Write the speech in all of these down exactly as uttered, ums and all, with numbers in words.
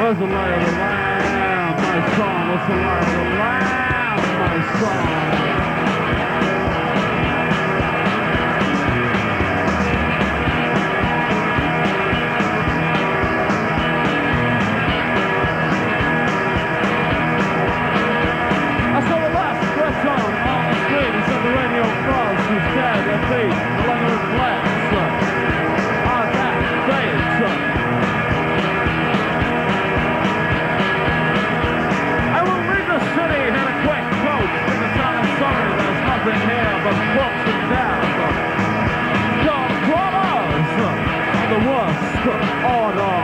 Where's the lay of the land? My song. What's the lay of the land? My song. I saw the last Breton on the street. He said the radio cross was dead. Their feet, the leather and flex. Ah, that face. I will leave the city in a quick coach. In the town of Surrey, there's nothing here but books and death. God brothers of the worst order.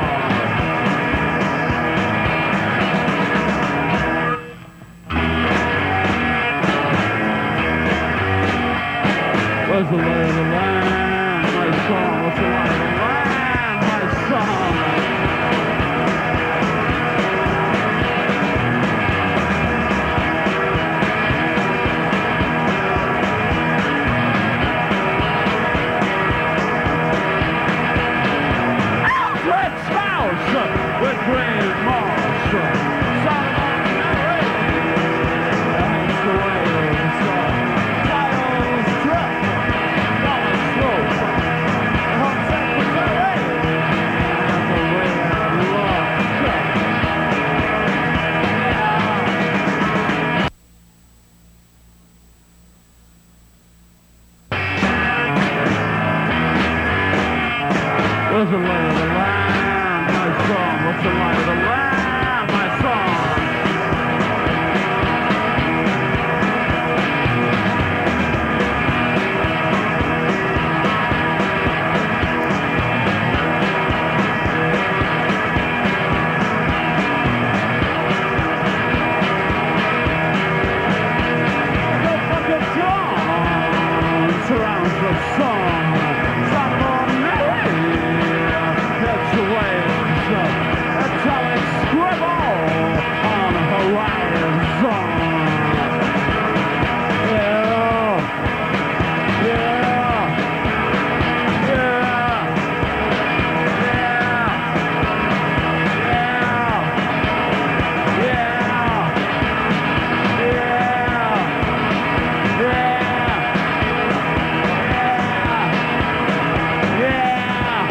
Where's the lay of the land? My song. What's the lay of the land? My song. Red spouse with green moss. Solomon Mary. Hands the waves. Tiles drip. Dollar slope. Home secretary. And the red lock. Where's the lay of the land? My song. What's the lay of the land? My song. The fucking dawn surrounds the song. Solomon Mary. Catch the waves. Metallic scribble on the horizon. Yeah. Yeah. Yeah. Yeah. Yeah. Yeah. Yeah. Yeah.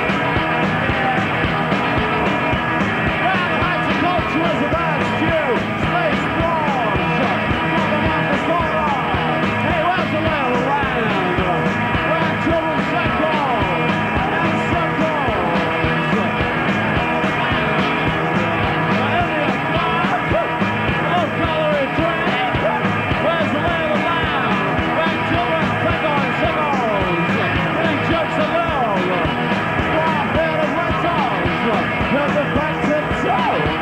Well, the heights of culture is a bad stew. Space wars. Nothing like the solar. Hey, where's the lay of the land? Where children circle and circles. Indian flag. Low calorie drink. Where's the lay of the land? Where children circle and circles. Getting jokes alone. One pair of rentals. Here's the facts and so.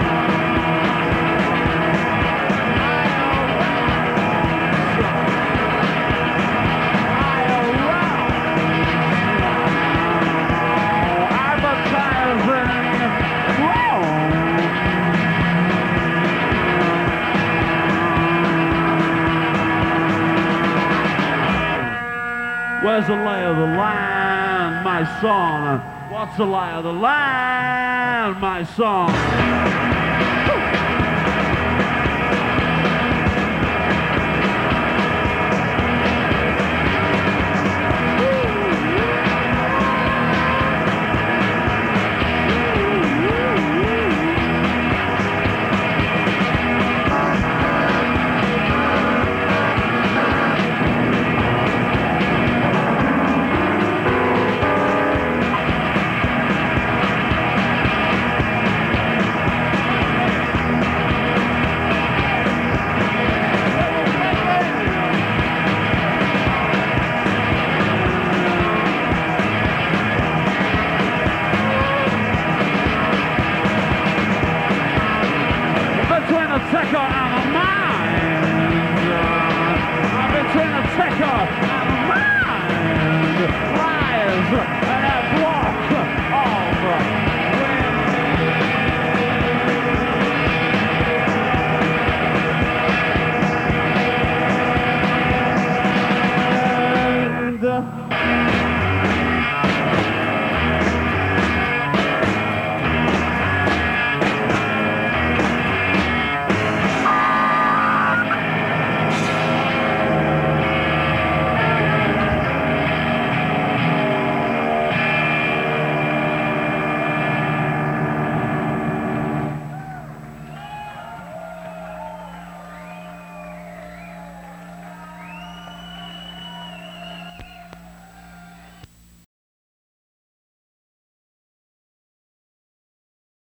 Where's the lay of the land? My song. What's the lay of the land? My song. Between the Tecker and the